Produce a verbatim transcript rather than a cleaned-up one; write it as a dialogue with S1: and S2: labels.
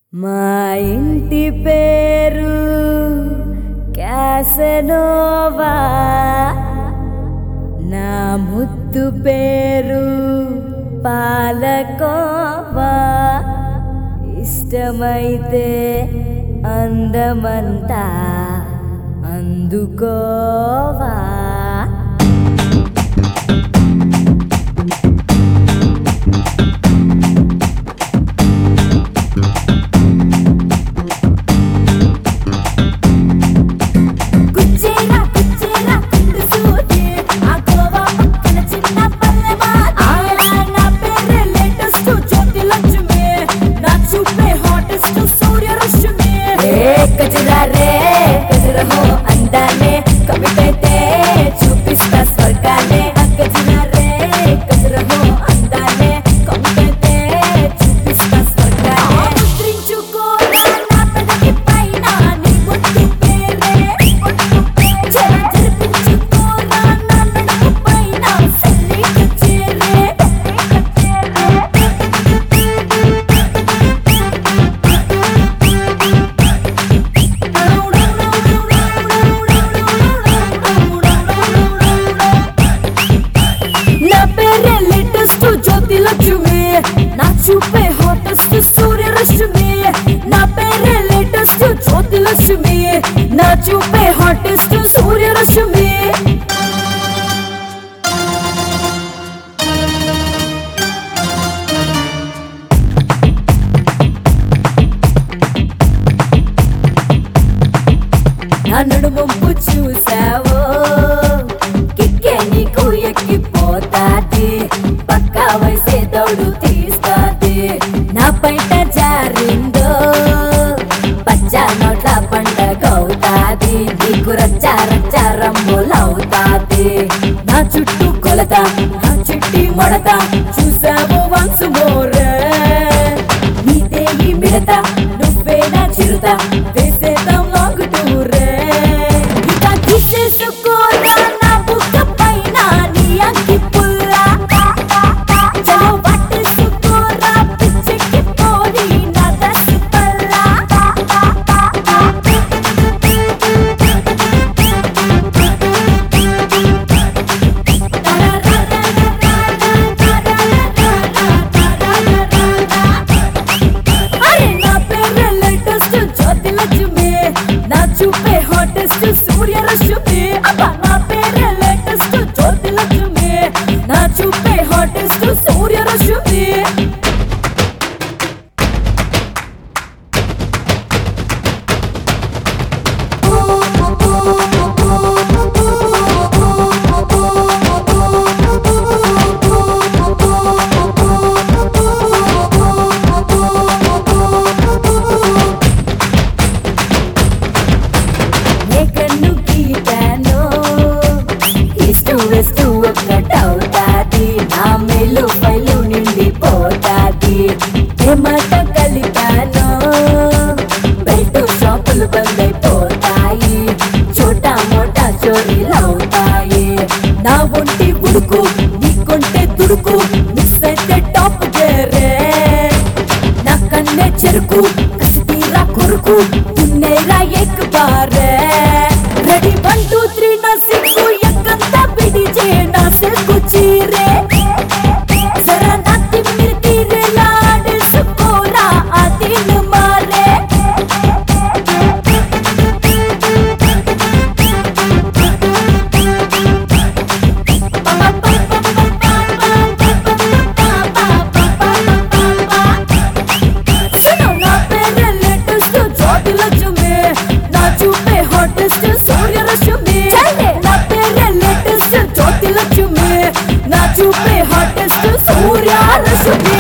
S1: మా ఇంటి పేరు క్యాసనోవా, నా ముద్దు పేరు పాలకోవా. ఇష్టమైతే అందమంతా అందుకోవా. కజరా రే కజరా హో అందానే కవితైతే చూపిస్తా స్వర్గానే. కజరా రే కజరా హో అందానే కవితైతే చూపిస్తా స్వర్గానే. ముద్రించుకోరా నా పెదవి పైన నీ ముద్దు పేరే, జరిపించుకోరా నా నడుము పైన సల్లిక చేరే. నా చూపే హాటెస్ట్ సూర్యరశ్మి, నా పేరే లేటెస్ట్ జ్యోతిలక్ష్మి, నా చూపే హాటెస్ట్ సూర్యరశ్మి. నా నడుమొంపు చూసావో కిక్కే నీకు ఎక్కిపోతాది, పక్కా వయసే దౌడు తీస్తాది. నా పైట జారిందో పచ్చా నోట్ల పండగ అవుతాది, నీకు రచ్చా రచ్చా రంగులవుతాది. నా చుట్టూ కొలత నా చిట్టి మొడత చూసావో వన్స్ మోర్, నీదే ఈ మిడత నువ్వే నా చిరుత వేసేద్దాం లాంగ్ టూర్. ఇంకా తీసేసుకోరా నా బుక్క పైన నీ అంకి పుల్ల, చలో పట్టేసుకోరా పిచ్చెక్కి పోని నా దశ పల్ల. అరే నా పేరే లేటెస్ట్ జ్యోతిలక్ష్మి, నా చూపే హాటెస్ట్ సూర్యరశ్మి. అబ్బా నా పేరే లేటెస్ట్ జ్యోతిలక్ష్మి, నా చూపే హాటెస్ట్ సూర్యరశ్మి. ఏ కన్ను గీతానో ఇస్తూ వేస్తూ ఒక్కటవుతాది, నా మేలు పైలు నిండిపోతాది. ఏ మాట కలిపానో బయట షాపులు బందైపోతాయి, చోటా మోటా చోరీలవుతాయి. నా ఒంటి ఉడుకు నీ కొంటే తుడుకు, మిస్ అయితే టాప్ గేరే. నా కన్నే చెరుకు కసి తీరా కొరుకు, తిన్నేరా ఎక్ బారే. రెడీ వన్ టూ త్రీ నా సిక్కు ఎక్కంతా బిడిజే నా సిల్కు చీరే. జరా నా తిమ్మిరి తీరేలా ఆడేసుకోరా ఆ తీన్ మారే. సునో నా పేరే లేటెస్ట్ జ్యోతిలక్ష్మి, నా చూపే హాటెస్ట్ సూర్యరశ్మి. నా పేరే లేటెస్ట్ జ్యోతిలక్ష్మి, నా చూపే హాటెస్ట్ సూర్యరశ్మి.